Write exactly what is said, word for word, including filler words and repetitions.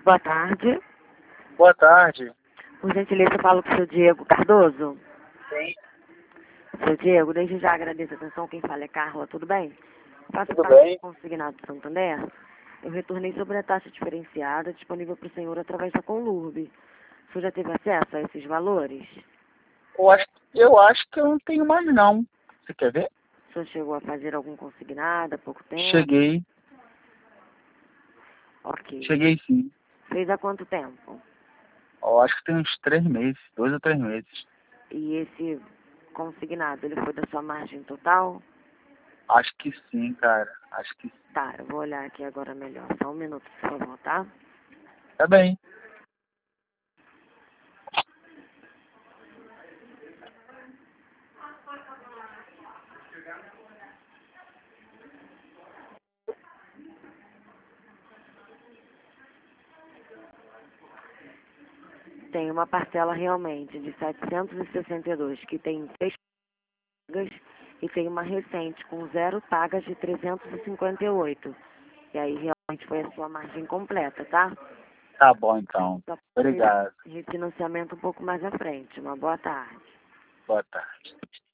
Boa tarde. Boa tarde. Por gentileza, eu falo com o seu Diego Cardoso. Sim, Seu Diego, desde já agradeço a atenção. Quem fala é Carla, tudo bem? Faço tudo parte bem? do Consignado de Santander. Eu retornei sobre a taxa diferenciada disponível para o senhor através da Conlurb. O senhor já teve acesso a esses valores? Eu acho, eu acho que eu não tenho mais não. Você quer ver? O senhor chegou a fazer algum consignado há pouco tempo? Cheguei, Ok. cheguei sim. Fez há quanto tempo? Eu acho que tem uns três meses, dois ou três meses. E esse consignado, ele foi da sua margem total? Acho que sim, cara. Acho que sim. Tá, eu vou olhar aqui agora melhor. Só um minuto, por favor, tá? Tá bem. Tem uma parcela realmente de setecentos e sessenta e dois que tem três pagas e tem uma recente com zero pagas de trezentos e cinquenta e oito. E aí realmente foi a sua margem completa, tá? Tá bom então. Só Obrigado. refinanciamento um pouco mais à frente. Uma boa tarde. Boa tarde.